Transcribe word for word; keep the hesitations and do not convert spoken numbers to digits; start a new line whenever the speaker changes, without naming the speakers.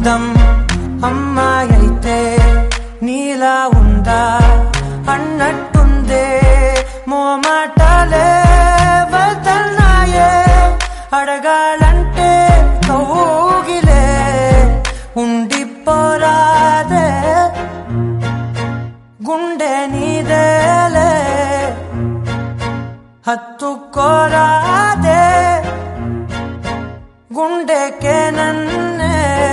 అందం అమ్మాయైతే నీలా ఉందా అన్నట్టుందే మోమాటాలే వదల్నాయే అడగాలంటే కౌగిలే ఉండిపోరాదే గుండె నీదేలే హత్తుకోరాదే గుండెకే నన్నే